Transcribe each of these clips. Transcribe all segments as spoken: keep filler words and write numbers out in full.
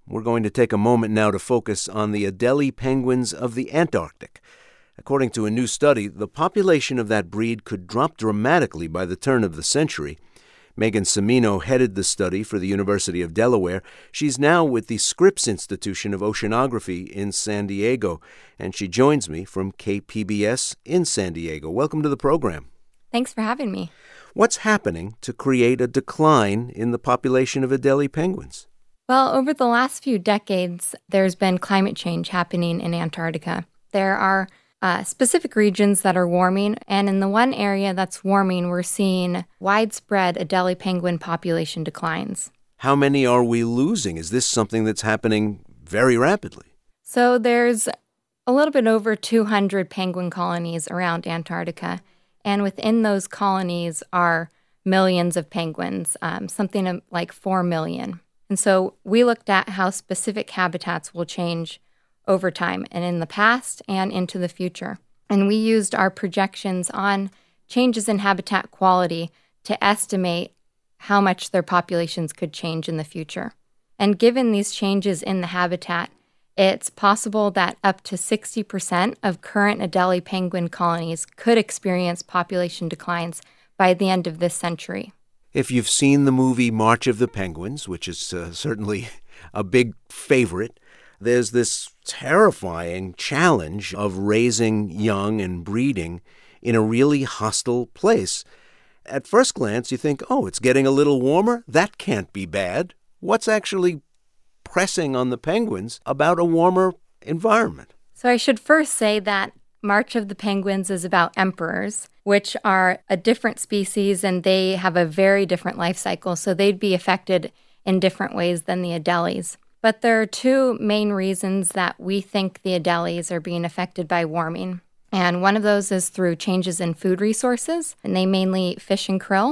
We're going to take a moment now to focus on the Adelie penguins of the Antarctic. According to a new study, the population of that breed could drop dramatically by the turn of the century. Megan Cimino headed the study for the University of Delaware. She's now with the Scripps Institution of Oceanography in San Diego, and she joins me from K P B S in San Diego. Welcome to the program. Thanks for having me. What's happening to create a decline in the population of Adelie penguins? Well, over the last few decades, there's been climate change happening in Antarctica. There are uh, specific regions that are warming, and in the one area that's warming, we're seeing widespread Adelie penguin population declines. How many are we losing? Is this something that's happening very rapidly? So there's a little bit over two hundred penguin colonies around Antarctica, and within those colonies are millions of penguins, um, something like four million. And so we looked at how specific habitats will change over time and in the past and into the future. And we used our projections on changes in habitat quality to estimate how much their populations could change in the future. And given these changes in the habitat, it's possible that up to sixty percent of current Adelie penguin colonies could experience population declines by the end of this century. If you've seen the movie March of the Penguins, which is uh, certainly a big favorite, there's this terrifying challenge of raising young and breeding in a really hostile place. At first glance, you think, oh, it's getting a little warmer? That can't be bad. What's actually pressing on the penguins about a warmer environment? So I should first say that March of the Penguins is about emperors, which are a different species, and they have a very different life cycle, so they'd be affected in different ways than the Adelies. But there are two main reasons that we think the Adelies are being affected by warming. And one of those is through changes in food resources, and they mainly eat fish and krill.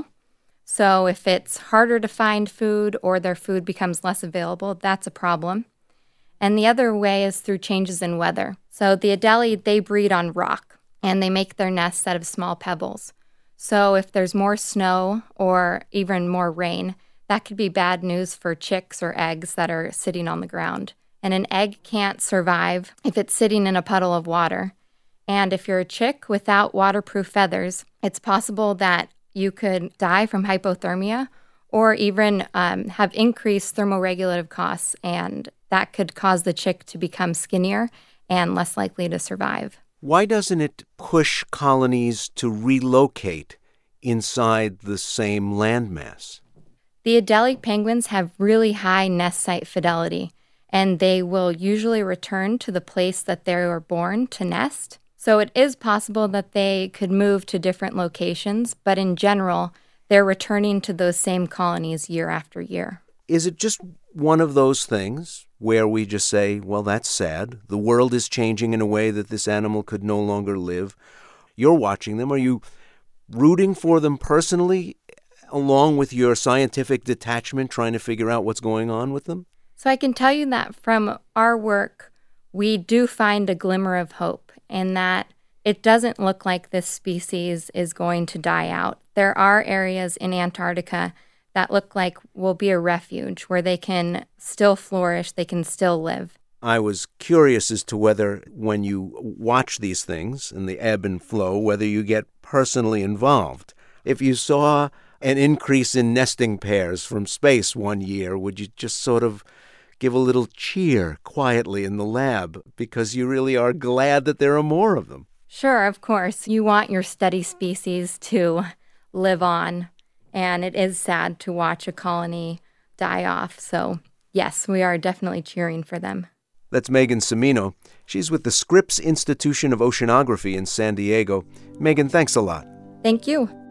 So if it's harder to find food or their food becomes less available, that's a problem. And the other way is through changes in weather. So the Adelie, they breed on rock, and they make their nests out of small pebbles. So if there's more snow or even more rain, that could be bad news for chicks or eggs that are sitting on the ground. And an egg can't survive if it's sitting in a puddle of water. And if you're a chick without waterproof feathers, it's possible that you could die from hypothermia or even um, have increased thermoregulative costs, and that could cause the chick to become skinnier and less likely to survive. Why doesn't it push colonies to relocate inside the same landmass? The Adelie penguins have really high nest site fidelity, and they will usually return to the place that they were born to nest. So it is possible that they could move to different locations, but in general, they're returning to those same colonies year after year. Is it just one of those things where we just say, well, that's sad. The world is changing in a way that this animal could no longer live. You're watching them. Are you rooting for them personally, along with your scientific detachment, trying to figure out what's going on with them? So I can tell you that from our work, we do find a glimmer of hope in that it doesn't look like this species is going to die out. There are areas in Antarctica that look like will be a refuge where they can still flourish, they can still live. I was curious as to whether when you watch these things and the ebb and flow, whether you get personally involved. If you saw an increase in nesting pairs from space one year, would you just sort of give a little cheer quietly in the lab because you really are glad that there are more of them? Sure, of course. You want your study species to live on, and it is sad to watch a colony die off. So, yes, we are definitely cheering for them. That's Megan Cimino. She's with the Scripps Institution of Oceanography in San Diego. Megan, thanks a lot. Thank you.